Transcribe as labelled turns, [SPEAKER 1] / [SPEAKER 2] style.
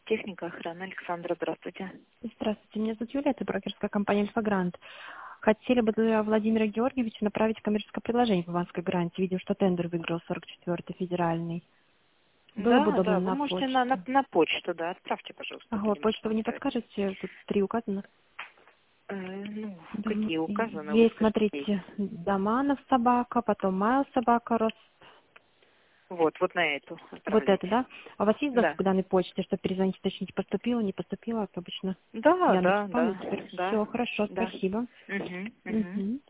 [SPEAKER 1] техника, охрана. Александра, здравствуйте.
[SPEAKER 2] Здравствуйте, меня зовут Юлия, это брокерская компания «Альфа-Грант». Хотели бы для Владимира Георгиевича направить коммерческое предложение по банковской гарантии. Видим, что тендер выиграл 44-й федеральный. Было бы
[SPEAKER 1] Да,
[SPEAKER 2] удобно
[SPEAKER 1] да, вы
[SPEAKER 2] на
[SPEAKER 1] можете
[SPEAKER 2] почту.
[SPEAKER 1] на почту, да, отправьте, пожалуйста,
[SPEAKER 2] Ага,
[SPEAKER 1] будем
[SPEAKER 2] почту вы не
[SPEAKER 1] рассматривать.
[SPEAKER 2] подскажете? Тут 3 указано.
[SPEAKER 1] Ну,
[SPEAKER 2] Да,
[SPEAKER 1] какие указаны, вы
[SPEAKER 2] есть,
[SPEAKER 1] скажите.
[SPEAKER 2] смотрите, Доманов собака, потом Майл собака,
[SPEAKER 1] Вот на эту
[SPEAKER 2] вот это,
[SPEAKER 1] отправляйте.
[SPEAKER 2] да? А у вас есть доступ
[SPEAKER 1] Да.
[SPEAKER 2] к данной почте, чтобы перезвонить, уточнить, поступило, не поступило, как обычно?
[SPEAKER 1] Да,
[SPEAKER 2] Яндекс
[SPEAKER 1] да,
[SPEAKER 2] спам,
[SPEAKER 1] да,
[SPEAKER 2] теперь
[SPEAKER 1] да,
[SPEAKER 2] все, хорошо,
[SPEAKER 1] да.
[SPEAKER 2] спасибо.
[SPEAKER 1] Угу, угу.
[SPEAKER 2] Мгм.